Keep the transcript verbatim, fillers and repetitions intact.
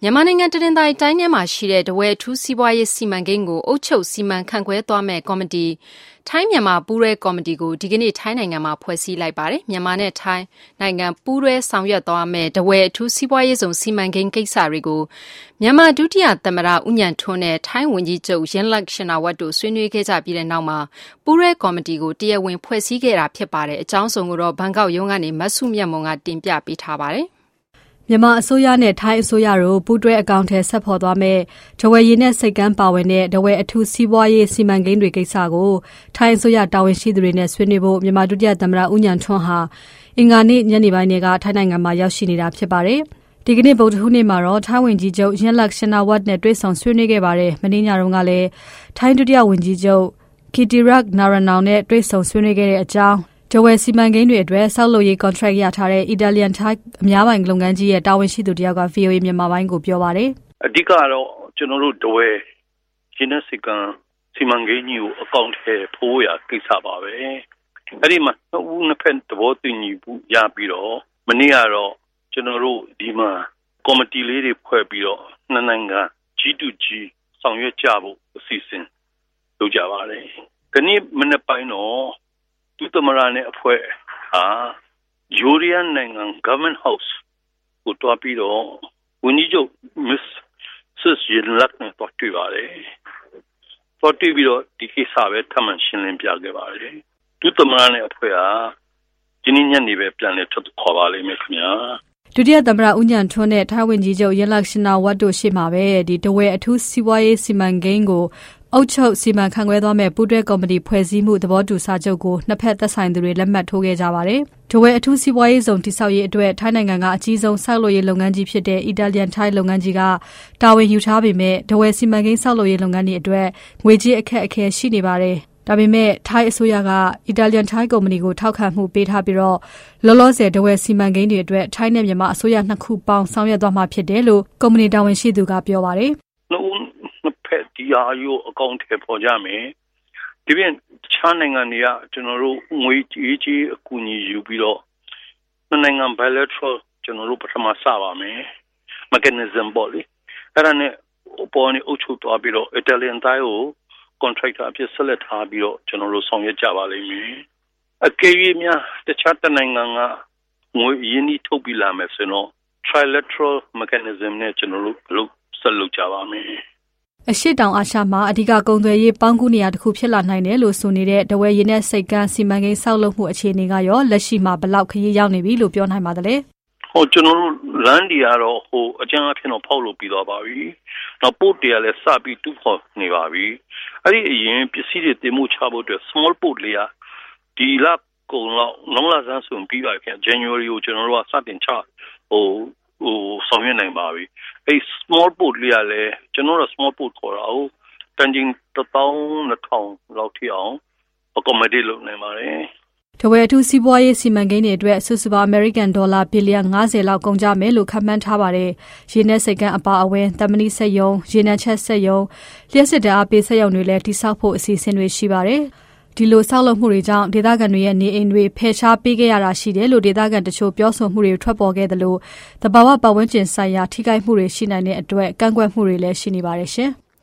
မြန်မာနိုင်ငံတရင်တိုင်းတိုင်းထဲမှာရှိတဲ့တဝဲထူးစီးပွားရေးစီမံကိန်းကိုအုပ်ချုပ်စီမံခန့်ခွဲသွားမဲ့ကော်မတီထိုင်းမြန်မာပူးရဲကော်မတီကိုဒီကနေ့ထိုင်းနိုင်ငံမှာဖွဲ့စည်းလိုက်ပါတယ်မြန်မာနဲ့ထိုင်းနိုင်ငံပူးရဲဆောင်ရွက်သွားမဲ့တဝဲထူးစီးပွားရေးဆောင်စီမံကိန်းကိစ္စတွေကိုမြန်မာဒုတိယသမ္မတဦးညံထွန်းနဲ့ထိုင်းဝန်ကြီးချုပ်ယင်လက်ရှင်နာဝတ်တို့ဆွေးနွေးခဲ့ကြပြီးတဲ့နောက်မှာပူးရဲကော်မတီကိုတရားဝင်ဖွဲ့စည်းခဲ့တာဖြစ်ပါတယ်အကြောင်းစုံကိုတော့ဘန်ကောက်ရုံးကနေမတ်စုမြတ်မုံကတင်ပြပေးထားပါတယ်မြန်မာအစိုးရနဲ့ထိုင်းအစိုးရတို့ပူးတွဲအကောင့်ထဲဆက်ဖော်သွားမဲ့ဒဝဲရည်နဲ့စိတ်ကမ်းပါဝင်တဲ့ဒဝဲအထူးစီးပွားရေးစီမံကိန်းတွေကိစ္စကိုထိုင်းအစိုးရတာဝန်ရှိသူတွေနဲ့ဆွေးနွေးဖို့မြန်မာဒုတိယသမ္မတဦးညံထွန်းဟာအင်္ဂါနေ့ညနေပိုင်းကထိုင်းနိုင်ငံမှာရောက်ရှိနေတာဖြစ်ပါတယ်။ဒီကနေ့ဗုဒ္ဓဟူးနေ့မှာတော့ထိုင်းဝန်ကြီးချုပ်ယင်လက်ရှင်နာဝတ်နဲ့တွေ့ဆုံဆွေးနွေးခဲ့ပါတယ်။မနေ့ညတုန်းကလည်းထိုင်းဒုတိယဝန်ကြီးချုပ်ကီတီရက်နာရနောင်နဲ့တွေ့ဆုံဆွေးနွေးခဲ့တဲ့အကြောင်းဒဝဲစီမံကိန်းတွေအတွက်ဆောက်လုပ်ရေး contract ရထားတဲ့ Italian Thai အများပိုင်းလုပ်ငန်းကြီးရဲ့တာဝန်ရှိသူတယောက်က ဗီအိုအေ မြန်မာပိုင်းကိုပြောပါတယ်။အဓိကတော့ကျွန်တော်တို့ဒဝဲရှင်းတဲ့စီကံစီမံကိန်းကြီးကိုအကောင့်ထဲဖိုးရကိစ္စပါပဲ။အဲ့ဒီမှာဦးနှစ်ဖက်သဘောတူညီမှုရပြီးတော့မနေ့ကတော့ကျွန်တော်တို့ဒီမှာကော်မတီလေးတွေဖွဲ့ပြီးတော့နှစ်နိုင်ငံ G to G ဆောင်ရွက်ကြဖို့အစီအစဉ်လုပ်ကြပါတယ်။ဒီနေ့မနေ့ပိုင်းတော့သူသမရနဲ့အဖွဲ့ဟာယူရီးယန်နိုင်ငံ Government House ကိုတွားပြီးတော့ဝန်ကြီးချုပ် Miss Sis Yingluck နဲ့တွားတွေ့ပါတယ်။တွားတွေ့ပြီးတော့ဒီကိစ္စပဲထပ်မံရှင်းလင်းပြခဲ့ပါတယ်။သူသမရနဲ့အဖွဲ့ဟာဒီနေ့ညနေပဲပြန်လည်ထွက်ခေါ်ပါလိမ့်မယ်ခင်ဗျာ။ဒုတိယသမ္မတဦးညံထွန်းနဲ့ထိုင်းဝန်ကြီးချုပ်ယင်လက်ရှင်နာဝတ်တို့ရှိမှာပဲဒီတဝဲအထူးစီးပွားရေးစီမံကိန်းကိုအုပ်ချုပ်စီမံခန့်ခွဲသွားမဲ့ပူးတွဲကော်မတီဖွဲ့စည်းမှုသဘောတူစာချုပ်ကိုနှစ်ဖက်သက်ဆိုင်သူတွေလက်မှတ်ထိုးခဲ့ကြပါတယ်။ဒဝဲအထူးစီးပွားရေးဆောင်တိဆောက်ရေးအတွက်ထိုင်းနိုင်ငံကအကြီးဆုံးဆောက်လုပ်ရေးလုပ်ငန်းကြီးဖြစ်တဲ့ Italian Thai လုပ်ငန်းကြီးကတာဝန်ယူထားပေမဲ့ဒဝဲစီမံကိန်းဆောက်လုပ်ရေးလုပ်ငန်းတွေအတွက်ငွေကြေးအခက်အခဲရှိနေပါတယ်။ဒါပေမဲ့ထိုင်းအစိုးရက Italian Thai ကုမ္ပဏီကိုထောက်ခံမှုပေးထားပြီးတော့လောလောဆယ်ဒဝဲစီမံကိန်းတွေအတွက်ထိုင်းနဲ့မြန်မာအစိုးရနှစ်ခုပေါင်းဆောင်ရွက်သွားမှာဖြစ်တယ်လို့ကုမ္ပဏီတာဝန်ရှိသူကပြောပါတယ်။ဒီအားယူအကောင့်ထဲပေါ်ကြမယ်ဒီပြင်ချားနိုင်ငံတွေကကျွန်တော်တို့ငွေကြီးကြီးအကူအညီယူပြီးတော့နိုင်ငံ bilateral ကျွန်တော်တို့ပထမစပါမယ် mechanism ပေါ့လေအဲ့ဒါနဲ့ပေါ်နေအုပ်ချုပ်သွားပြီးတော့ Italian Thai ကို contractor အဖြစ်ဆက်လက်ထားပြီးတော့ကျွန်တော်တို့ဆောင်ရွက်ကြပါလိမ့်မယ်အကယ်၍များတခြားတနိုင်ငံကငွေရင်းနှီးထုတ်ပြီးလာမယ်ဆိုတော့ trilateral mechanism နဲ့ကျွန်တော်တို့လုပ်ဆက်လုပ်ကြပါမယ်အရှိတောင်အာရှမှာအဓိကကုန်သွယ်ရေးပေါင်းကူးနေရာတစ်ခုဖြစ်လာနိုင်တယ်လို့ဆိုနေတဲ့ဒဝဲရည်နဲ့စိတ်ကန်းစီမံကိန်းဆောက်လုပ်မှုအခြေအနေကရောလက်ရှိမှာဘလောက်ခရီးရောက်နေပြီလို့ပြောနိုင်ပါတယ်။ဟိုကျွန်တော်တို့လမ်းတွေကတော့ဟိုအကျန်းအဖြစ်တော့ဖောက်လို့ပြီးသွားပါပြီ။နောက်ပို့တွေကလည်းစပြီးတူးဖော်နေပါပြီ။အဲ့ဒီအရင်ပစ္စည်းတွေတင်မှုချဖို့အတွက် small port လေးကဒီလကုန်လောက်နောက်လဆန်းဆိုပြီးပါခင် January ကိုကျွန်တော်တို့ကစတင်ချဟိုဟိုဆောင်ရွက်နိုင်ပါပြီ။အဲ့ small port လေးကလည်းကျွန်တော်တို့ small port ခေါ်တာဟုတ်တန်ချင်းတစ်သောင်းနှစ်ထောင်လောက်ထိအောင် accommodate လုပ်နိုင်ပါတယ်။ဒဝဲအထူးစီးပွားရေးစီမံကိန်းတွေအတွက်စုစုပေါင်း American ဒေါ်လာဘီလီယံ၅၀လောက်ကုန်ကြမယ်လို့ခန့်မှန်းထားပါတယ်။ရေနက်စိတ်ကမ်းအပါအဝင်တမဏိစက်ယုံရေနက်ချက်စက်ယုံလျှက်စစ်တအားပေးစက်ယုံတွေလည်းတိစောက်ဖို့အစီအစဉ်တွေရှိပါတယ်။ဒီလိုဆောက်လုပ်မှုတွေကြောင့်ဒေသခံတွေရဲ့နေအိမ်တွေဖယ်ရှားပေးခဲ့ရတာရှိတယ်လို့ဒေသခံတချို့ပြောဆိုမှုတွေထွက်ပေါ်ခဲ့တယ်လို့တဘာဝပတ်ဝန်းကျင်ဆိုင်ရာထိခိုက်မှုတွေရှိနိုင်တဲ့အတွက်ကန့်ကွက်မှုတွေလည်းရှိနေပါတယ်ရှင်။